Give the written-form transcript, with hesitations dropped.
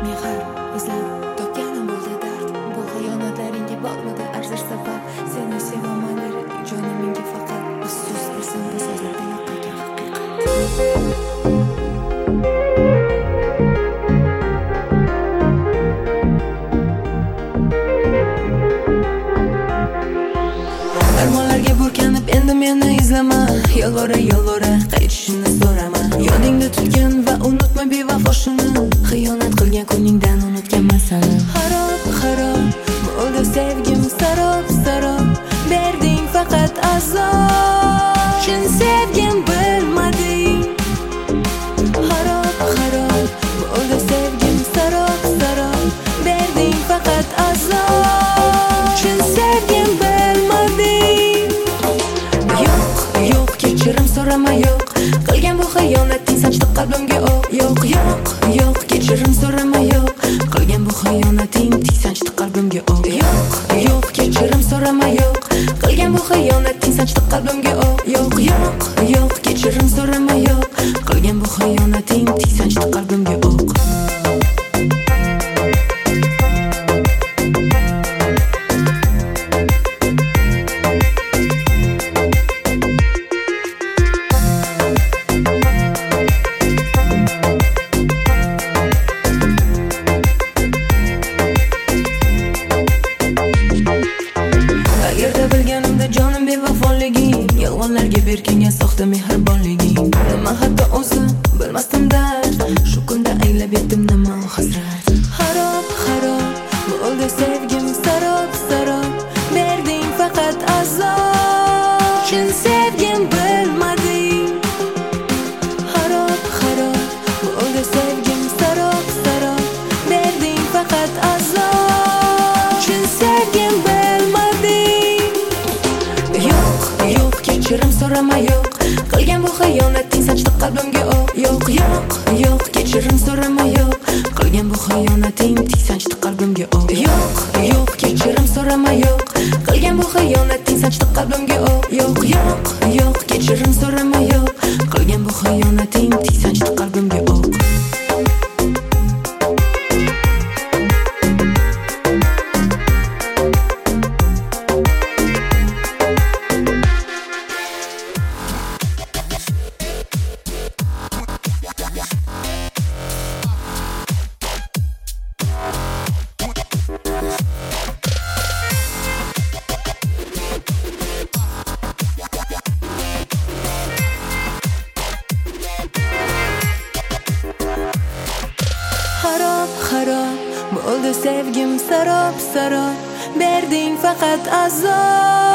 Mehr izlab topganim bo'ldi dard. Bu xiyonatlaringga bormadi arzish sabab. Seni sevaman derak jonim menga faqat. Afsus qilsam bu so'zlarda yo'q ekan haqiqat. Armonlarga burkanib endi meni izlama. Yolvora qaytishini so'rama. Yodingda tutgin va unutma bevafoshini. Xiyonat qilgan kuningdan unutganman seni. Xarob bo'ldi sevgim sarob. Berding faqat azob. Chin sevgim bilmading. Xarob bo'ldi sevgim sarob. Berding faqat azob. Chin sevgim bilmading. Yo'q kechirim so'rama yo'q. Qilgan bu xiyonating sanchdi qalbimga o'q. Yo'q kechirim so'rama yo'q. Qilgan bu xiyonating sanchdi qalbimga o'q. Yo'q kechirim so'rama yo'q. Qilgan bu xiyonating sanchdi qalbimga o'q. Yo'q kechirim so'rama yo'q. Qilgan bu xiyonating sanchdi qalbimga o'q. Jonim bevafoliging, yolg'onlarga berkingan soxta mehribonliging. Nima hatto o'zi bilmasdim dard. Shu kunda anglab yetdim nima hasrat. Xarob bo'ldi sevgim sarob. Berding faqat azob. Chin sevgim bilmading. Xarob bo'ldi sevgim sarob. Berding faqat azob. Chin sevgim bilmading. Yo'q kechirim so'rama yo'q. Qilgan bu xiyonating sanchdi qalbimga o'q. Yo'q kechirim so'rama yo'q. Qilgan bu xiyonating sanchdi qalbimga o'q. Yo'q kechirim so'rama yo'q. Qilgan bu xiyonating sanchdi qalbimga o'q. Yo'q kechirim so'rama yo'q. Qilgan bu xiyonating sanchdi qalbimga o'q. Xarob bo'ldi sevgim sarob. Berding faqat azob.